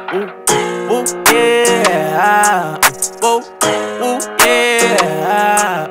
Yeah. Yeah.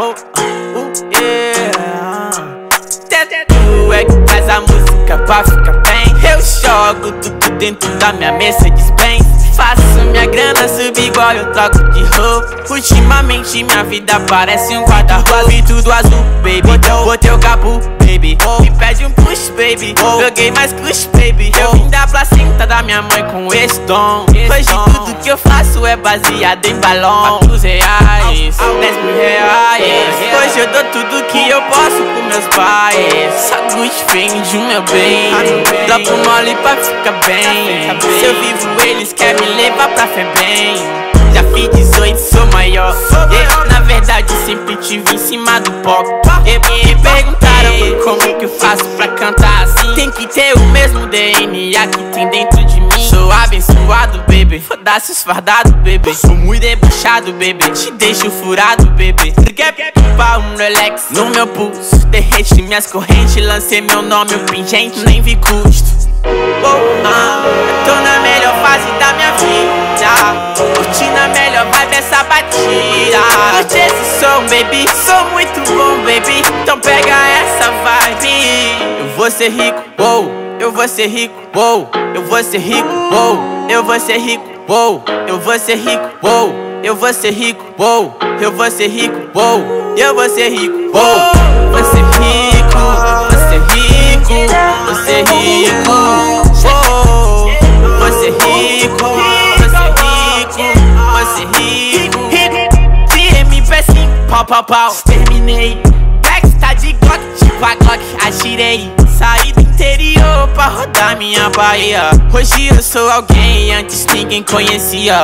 Yeah. Tu é que faz a música pra ficar bem. Eu jogo tudo dentro da minha Mercedes-Benz. Faço minha grana subir igual eu troco de roupa. Ultimamente minha vida parece um guarda-roupa. E tudo azul, baby. Botei o cabo, baby. Me pede um push, baby. Joguei mais push, baby. Eu vim da placenta da minha mãe com esse dom. Hoje tudo que eu faço é baseado em balão. R$400, R$10.000. Hoje eu dou tudo que eu posso pros meus pais. Só Gucci vende o meu bem. Dropo mole pra ficar bem. Se eu vivo eles querem me levar pra Febem. Já fiz 18, sou maior. Na verdade sempre tive em cima do pop. E me perguntaram como que eu faço pra cantar assim. Tem que ter o mesmo DNA que tem dentro de mim. Sou abençoado, baby. Foda-se os fardados, baby. Sou muito debochado, baby. Te deixo furado, baby. Tu quer pra um Rolex no meu pulso. Derrete minhas correntes, lancei meu nome, o pingente, nem vi custo. Tô na melhor fase da minha vida, curtindo a melhor vibe dessa batida. Curte esse som, baby, sou muito bom, baby. Então pega essa vibe. Eu vou ser rico, wow. Eu vou ser rico, wow. Eu vou ser rico, wow. Eu vou ser rico, wow. Eu vou ser rico, wow. Eu vou ser rico, wow. Eu vou ser rico, wow. Eu vou ser rico, wow. Vou ser rico, vou ser rico, vou ser rico. Vou ser rico, vou ser rico, vou ser rico. MP5, pau, pau, pau. Terminei. Backstar de Glock, tipo a Glock, atirei. Saí do interior pra rodar minha Bahia. Hoje eu sou alguém, antes ninguém conhecia.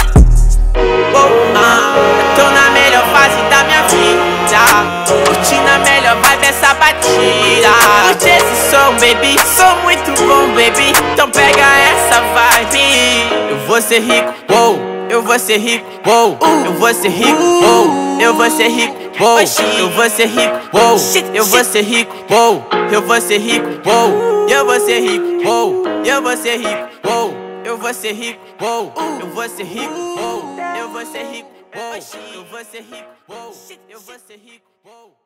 Tô na melhor fase da minha vida, curtindo a melhor vibe dessa batida. Curte esse som, baby, sou muito bom, baby. Então pega essa vibe. Eu vou ser rico, wow. Eu vou ser rico, wow. Eu vou ser rico, wow. Eu vou ser rico, wow. Eu vou ser rico, wow. Eu vou ser rico, wow. Eu vou ser rico, wow. Eu vou ser rico, wow. Eu vou ser rico, wow. Eu vou ser rico, wow. Eu vou ser rico, wow. Eu vou ser rico, wow. Eu vou ser rico, wow. Eu vou ser rico, wow.